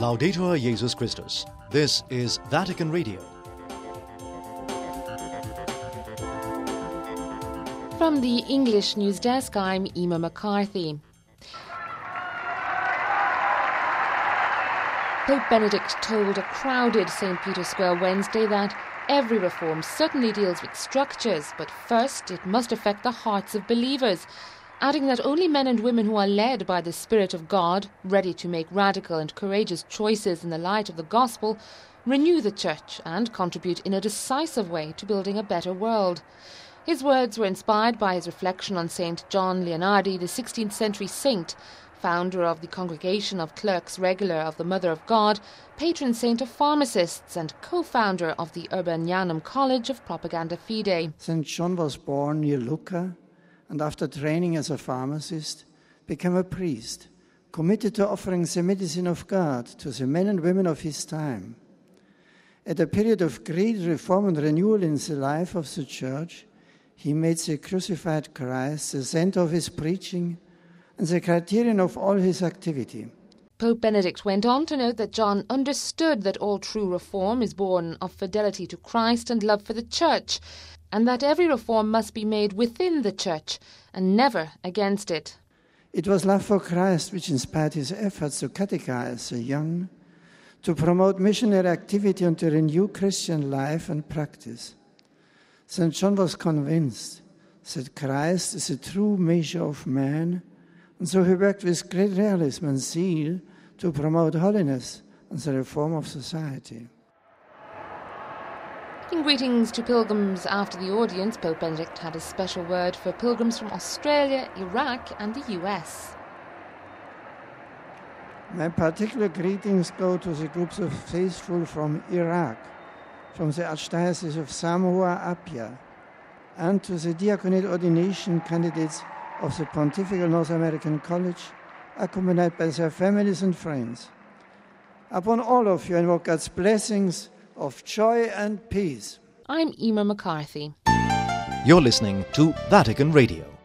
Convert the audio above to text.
Laudetur Jesus Christus. This is Vatican Radio. From the English News Desk, I'm Emma McCarthy. Pope Benedict told a crowded St. Peter's Square Wednesday that every reform certainly deals with structures, but first it must affect the hearts of believers, adding that only men and women who are led by the Spirit of God, ready to make radical and courageous choices in the light of the gospel, renew the Church and contribute in a decisive way to building a better world. His words were inspired by his reflection on St. John Leonardi, the 16th century saint, founder of the Congregation of Clerks Regular of the Mother of God, patron saint of pharmacists and co-founder of the Urbanianum College of Propaganda Fide. St. John was born near Lucca and after training as a pharmacist became a priest, committed to offering the medicine of God to the men and women of his time. At a period of great reform and renewal in the life of the Church, he made the crucified Christ the center of his preaching and the criterion of all his activity. Pope Benedict went on to note that John understood that all true reform is born of fidelity to Christ and love for the Church, and that every reform must be made within the Church and never against it. It was love for Christ which inspired his efforts to catechize the young, to promote missionary activity and to renew Christian life and practice. St. John was convinced that Christ is the true measure of man, and so he worked with great realism and zeal to promote holiness and the reform of society. In greetings to pilgrims after the audience, Pope Benedict had a special word for pilgrims from Australia, Iraq and the US. My particular greetings go to the groups of faithful from Iraq, from the Archdiocese of Samoa-Apia, and to the diaconate ordination candidates of the Pontifical North American College, accompanied by their families and friends. Upon all of you, invoke God's blessings of joy and peace. I'm Emma McCarthy. You're listening to Vatican Radio.